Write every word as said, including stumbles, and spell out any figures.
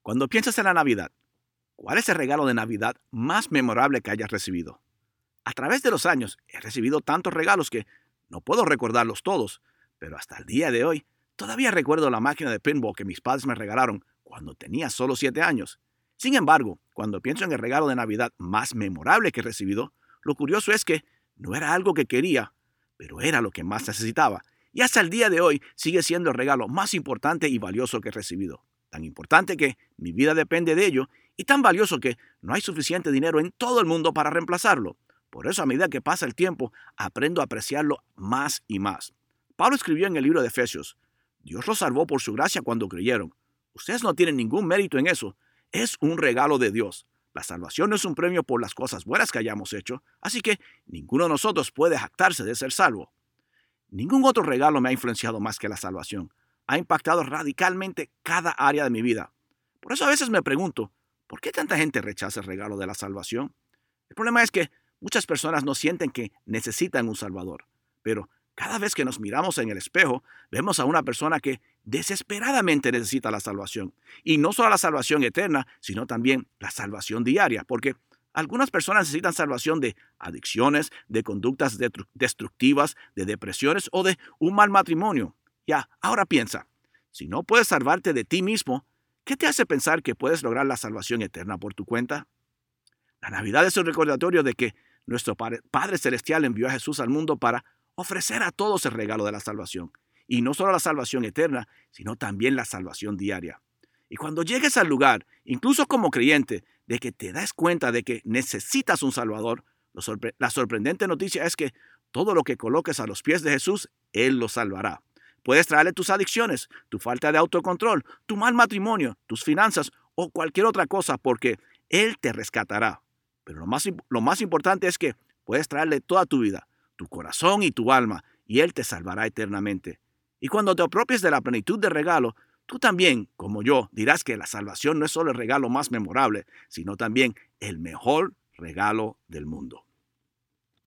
Cuando piensas en la Navidad, ¿cuál es el regalo de Navidad más memorable que hayas recibido? A través de los años he recibido tantos regalos que no puedo recordarlos todos, pero hasta el día de hoy todavía recuerdo la máquina de pinball que mis padres me regalaron cuando tenía solo siete años. Sin embargo, cuando pienso en el regalo de Navidad más memorable que he recibido, lo curioso es que no era algo que quería, pero era lo que más necesitaba. Y hasta el día de hoy sigue siendo el regalo más importante y valioso que he recibido. Tan importante que mi vida depende de ello y tan valioso que no hay suficiente dinero en todo el mundo para reemplazarlo. Por eso, a medida que pasa el tiempo, aprendo a apreciarlo más y más. Pablo escribió en el libro de Efesios: Dios los salvó por su gracia cuando creyeron. Ustedes no tienen ningún mérito en eso. Es un regalo de Dios. La salvación no es un premio por las cosas buenas que hayamos hecho, así que ninguno de nosotros puede jactarse de ser salvo. Ningún otro regalo me ha influenciado más que la salvación. Ha impactado radicalmente cada área de mi vida. Por eso a veces me pregunto, ¿por qué tanta gente rechaza el regalo de la salvación? El problema es que muchas personas no sienten que necesitan un Salvador, pero cada vez que nos miramos en el espejo, vemos a una persona que desesperadamente necesita la salvación. Y no solo la salvación eterna, sino también la salvación diaria, porque algunas personas necesitan salvación de adicciones, de conductas destructivas, de depresiones o de un mal matrimonio. Ya, ahora piensa, si no puedes salvarte de ti mismo, ¿qué te hace pensar que puedes lograr la salvación eterna por tu cuenta? La Navidad es un recordatorio de que nuestro Padre Celestial envió a Jesús al mundo para ofrecer a todos el regalo de la salvación. Y no solo la salvación eterna, sino también la salvación diaria. Y cuando llegues al lugar, incluso como creyente, de que te das cuenta de que necesitas un Salvador, sorpre- la sorprendente noticia es que todo lo que coloques a los pies de Jesús, Él lo salvará. Puedes traerle tus adicciones, tu falta de autocontrol, tu mal matrimonio, tus finanzas o cualquier otra cosa, porque Él te rescatará. Pero lo más, lo más importante es que puedes traerle toda tu vida, tu corazón y tu alma, y Él te salvará eternamente. Y cuando te apropies de la plenitud del regalo, tú también, como yo, dirás que la salvación no es solo el regalo más memorable, sino también el mejor regalo del mundo.